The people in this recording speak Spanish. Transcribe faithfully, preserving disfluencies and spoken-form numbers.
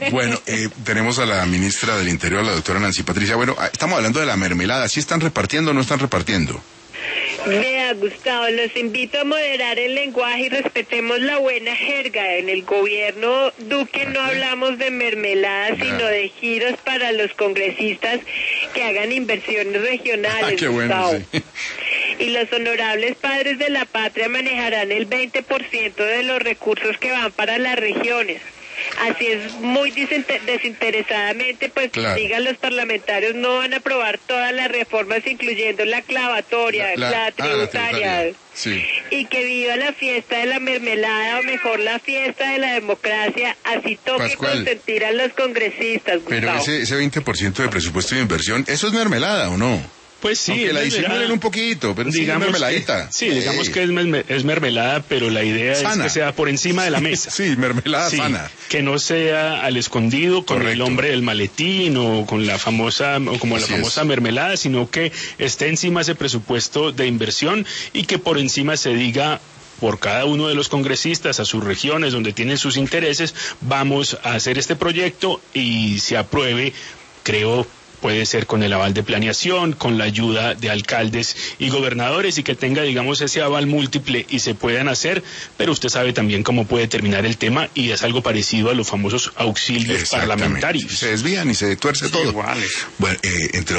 Bueno, eh, tenemos a la ministra del Interior, la doctora Nancy Patricia. Bueno, estamos hablando de la mermelada. ¿Sí están repartiendo o no están repartiendo? Vea, Gustavo, los invito a moderar el lenguaje y respetemos la buena jerga. En el gobierno Duque no hablamos de mermelada, sino de giros para los congresistas que hagan inversiones regionales. Ah, qué bueno, Gustavo. sí. Y los honorables padres de la patria manejarán el veinte por ciento de los recursos que van para las regiones. Así es, muy desinteresadamente, pues claro. Digan los parlamentarios, no van a aprobar todas las reformas, incluyendo la clavatoria, la, la, la tributaria. Ah, la sí. Y que viva la fiesta de la mermelada, o mejor la fiesta de la democracia, así toque Pascual, consentir a los congresistas, Gustavo. Pero ese, ese veinte por ciento de presupuesto de inversión, ¿eso es mermelada o no? Pues sí, aunque la disimulen un poquito, pero digamos sí es mermeladita. Que, sí, digamos que es, merme, es mermelada, pero la idea sana. Es que sea por encima de la mesa. Sí, mermelada sí, sana. Que no sea al escondido con Correcto. El hombre del maletín o con la famosa o como Así la famosa es. Mermelada, sino que esté encima ese presupuesto de inversión y que por encima se diga por cada uno de los congresistas a sus regiones donde tienen sus intereses, vamos a hacer este proyecto y se apruebe, creo, puede ser con el aval de planeación, con la ayuda de alcaldes y gobernadores y que tenga, digamos, ese aval múltiple y se puedan hacer, pero usted sabe también cómo puede terminar el tema y es algo parecido a los famosos auxilios parlamentarios. Se desvían y se tuerce sí, todo. Iguales. Bueno, eh, entre